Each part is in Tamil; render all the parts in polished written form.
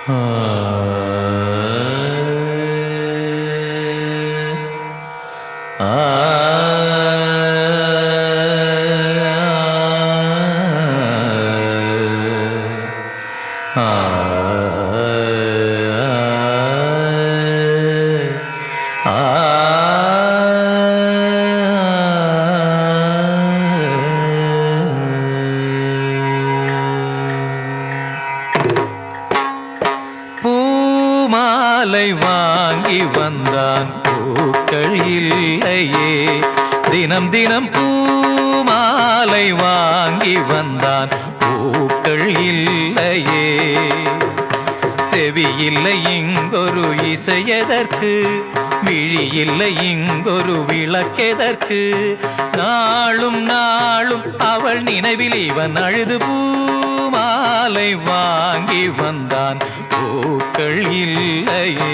பூமாலை வாங்கி வந்தான் பூக்கள் இல்லையே, தினம் தினம் பூமாலை வாங்கி வந்தான் பூக்கள் இல்லையே. செவி இல்லை இங்கொரு இசையதற்கு, விழி இல்லை இங்கொரு விளக்கெதற்கு, நாளும் நாளும் அவள் நினைவில் இவன் அழுது பூமாலை வாங்கி வந்தான் பூக்கள் இல்லையே.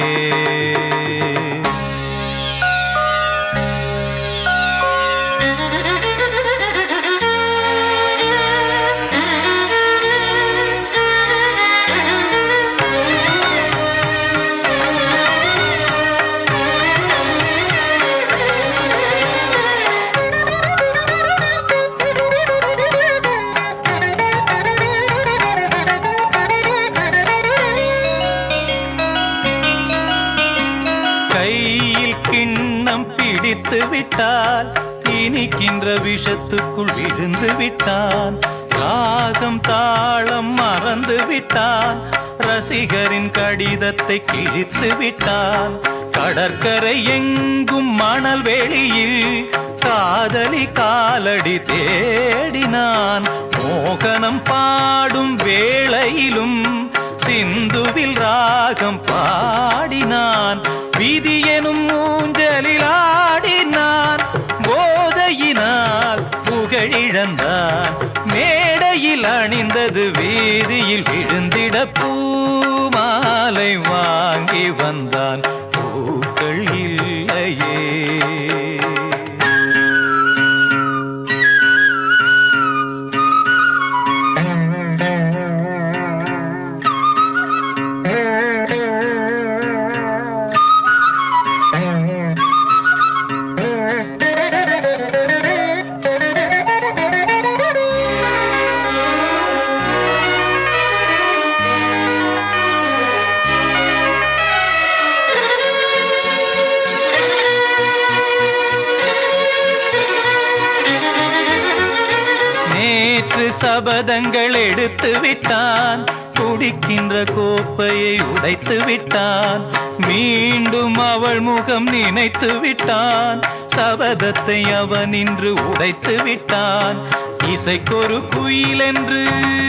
கையில் கிண்ணம் பிடித்து விட்டால் இனிக்கின்ற விஷத்துக்குள் விழுந்து விட்டான். ராகம் தாளம் மறந்து விட்டான், ரசிகரின் கடிதத்தை கிழித்து விட்டான். கடற்கரை எங்கும் மணல் வெளியில் காதலி காலடி தேடினான். மோகனம் பாடும் வேளையிலும் சிந்துவில் ராகம் பாடினான். விதி எனும் ஊஞ்சலில் ஆடினான், போதையினால் புகழிழந்தான். மேடையில் அணிந்தது வீதியில் விழுந்திட பூமாலை வாங்கி வந்தான் பூக்கள் இல்லையே. நேற்று சபதங்கள் எடுத்து விட்டான், குடிக்கின்ற கோப்பையை உடைத்து விட்டான். மீண்டும் அவள் முகம் நினைத்து விட்டான், சபதத்தை அவன் இன்று உடைத்து விட்டான். இசைக்கொரு குயில் என்று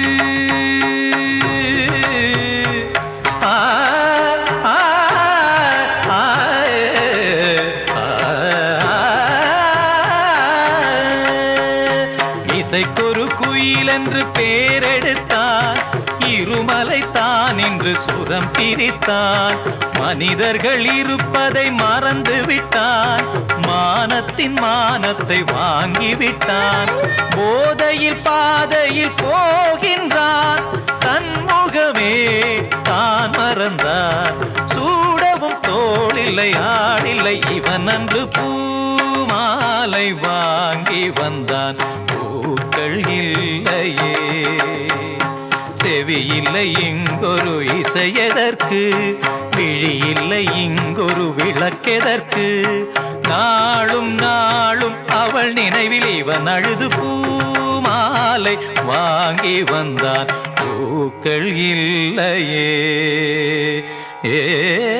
இசைக்கொரு குயில் என்று பேரெடுத்தான். இருமலை தான் என்று சுரம் பிரித்தான். மனிதர்கள் இருப்பதை மறந்து விட்டான், மானத்தின் மானத்தை வாங்கிவிட்டான். போதையில் பாதையில் போகின்றான், தன்முகமே தான் மறந்தான். சூடவும் தோளில்லை ஆடில்லை இவன் அன்று பூமாலை வாங்கி வந்தான் பூக்கள் இல்லையே. செவி இல்லை இங்கொரு இசையதற்கு, விழி இல்லை இங்கொரு விளக்கெதற்கு, நாளும் நாளும் அவள் நினைவில் இவன் அழுது பூமாலை வாங்கி வந்தான் பூக்கள் இல்லையே.